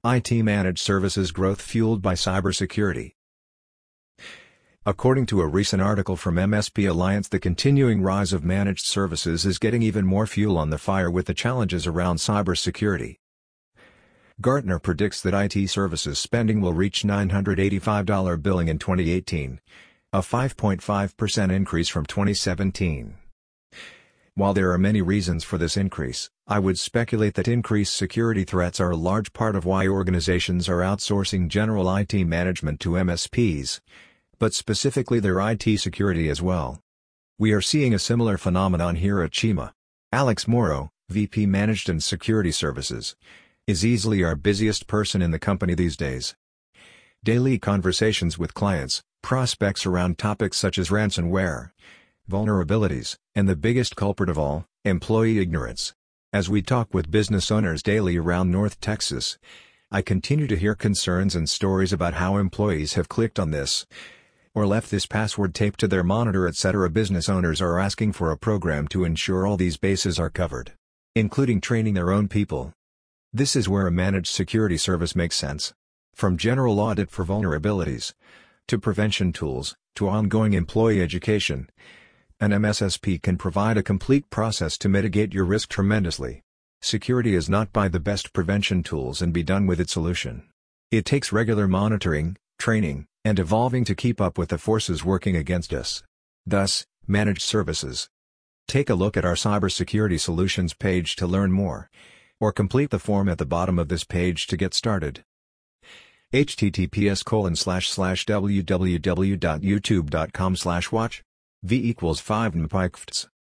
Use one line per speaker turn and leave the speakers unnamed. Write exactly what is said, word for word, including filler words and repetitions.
I T managed services growth fueled by cybersecurity. According to a recent article from M S P Alliance, the continuing rise of managed services is getting even more fuel on the fire with the challenges around cybersecurity. Gartner predicts that I T services spending will reach nine hundred eighty-five billion dollars in twenty eighteen, a five point five percent increase from twenty seventeen. While there are many reasons for this increase, I would speculate that increased security threats are a large part of why organizations are outsourcing general I T management to M S Ps, but specifically their I T security as well. We are seeing a similar phenomenon here at Chima. Alex Morrow, V P Managed and Security Services, is easily our busiest person in the company these days. Daily conversations with clients, prospects around topics such as ransomware, vulnerabilities, and the biggest culprit of all, employee ignorance. As we talk with business owners daily around North Texas, I continue to hear concerns and stories about how employees have clicked on this or left this password taped to their monitor, et cetera. Business owners are asking for a program to ensure all these bases are covered, including training their own people. This is where a managed security service makes sense. From general audit for vulnerabilities, to prevention tools, to ongoing employee education, an M S S P can provide a complete process to mitigate your risk tremendously. Security is not buy the best prevention tools and be done with its solution. It takes regular monitoring, training, and evolving to keep up with the forces working against us. Thus, managed services. Take a look at our cybersecurity solutions page to learn more, or complete the form at the bottom of this page to get started. https colon slash slash www dot youtube dot com slash watch v equals five mpikefts